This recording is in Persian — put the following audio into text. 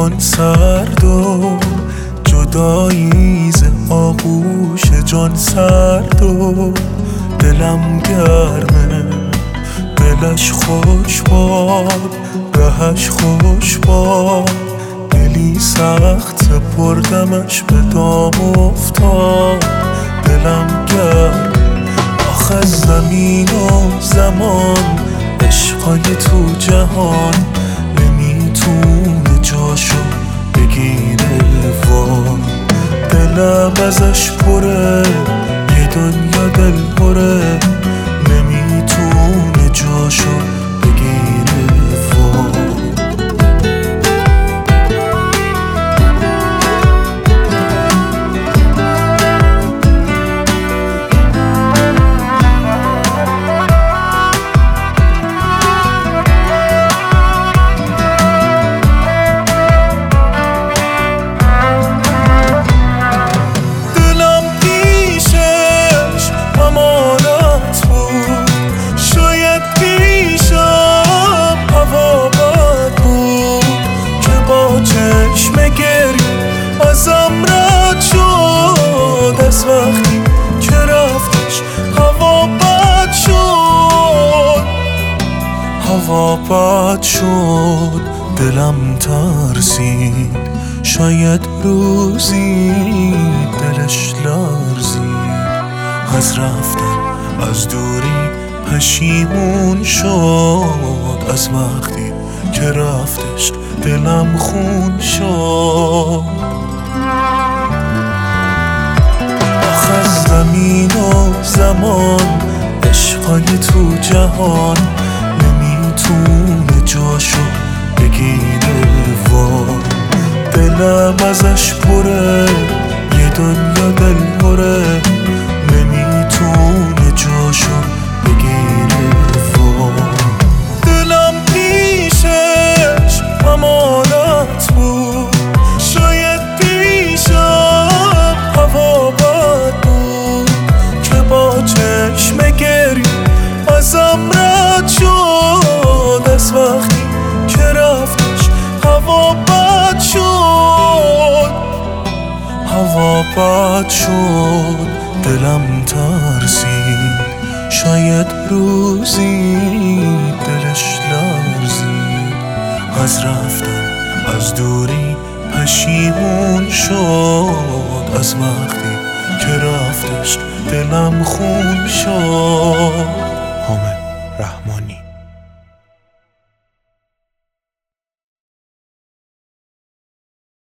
جهان سرد و جدایی ز آغوش جان سرد و دلم گرمه دلش خوش باد رهش خوش باد دلی سخت سپردمش به دام افتاد دلم گرم آخه زمین و زمان عشقای تو جهان نمیتونه جاشو بگیره وای دلم ازش پره یه دنیا دل پره نمیتونه جاشو بگیره وای ازم رد شد از وقتی که رفتش هوا بد شد هوا بد شد دلم ترسید شاید روزی دلش لرزید از رفتن از دوری پشیمون شد از وقتی که رفتش دلم خون شد آخه زمین و زمان عشقای تو جهان نمیتونه جاشو بگیره وای دلم ازش پره یه دنیا دل پره نمیتونه جاشو بگیره وای دلم پیشش امانت بود شاید پیشم هوا بد بود که با چشم گری ازم رد شد از وقتی که رفتش هوا بد شد هوا بد شد دلم ترسید شاید روزی دلش لرزید از رفتن از دوری پشیمون شد از وقتی که رفتش دلم خون شد